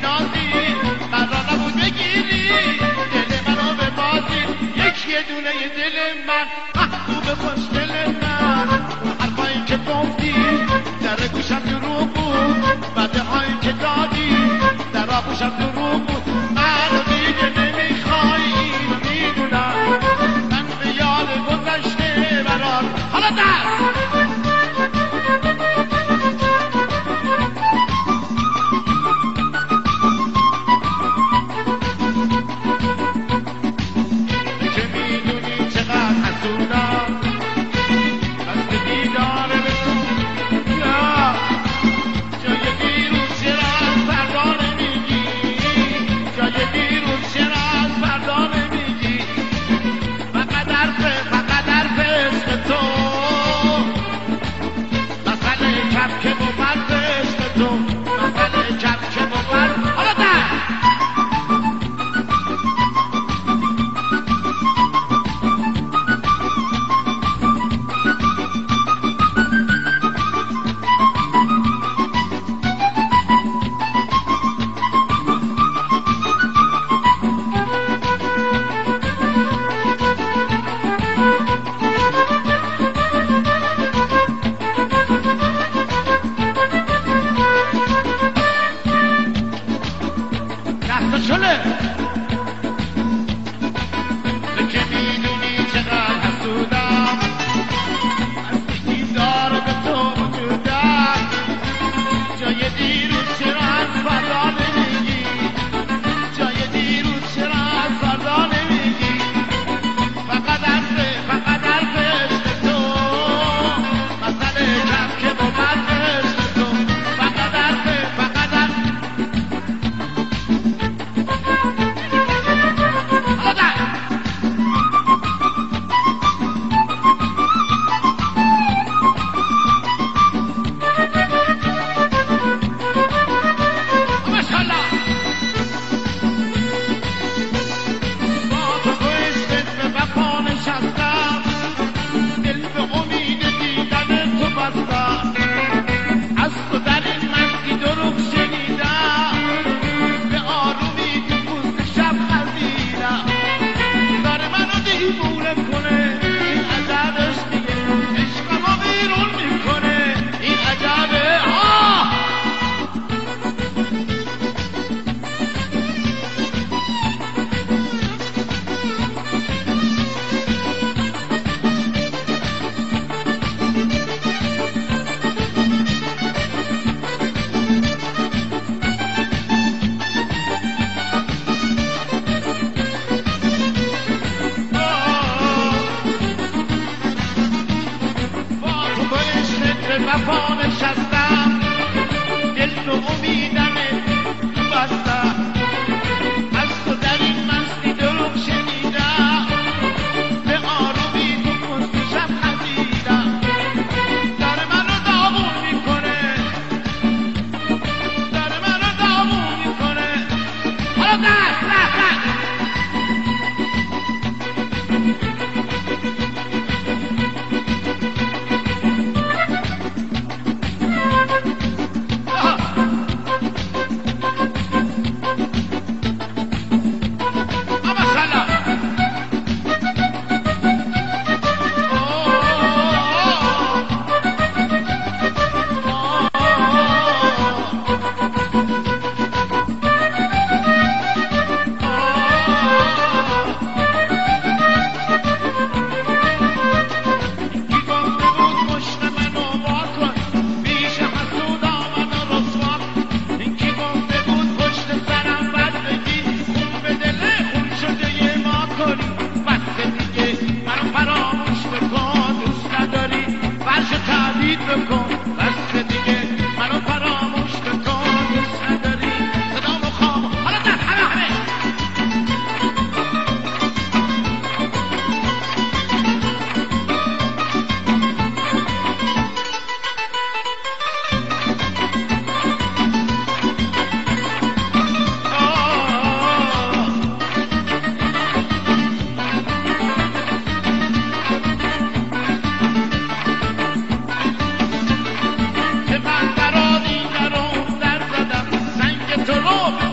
نازی قرار نبود بگیری دل منو به بازی یکی دونه دل من محبوب خوش دل من حرفایی که گفتی در گوشم دروغ بود وعده هایی که دادی در آغوشم دروغ بود منو دیگه نمیخوای اینو میدونم من به یاد گذشته برات حالا در وفا نشستم دل تو امیدم تو بستم از تو در این مستی دروغ شنیدم به آرومی تو پشت شب خزیدم داره منو داغون میکنه داره منو داغون میکنه حالا نه تو رو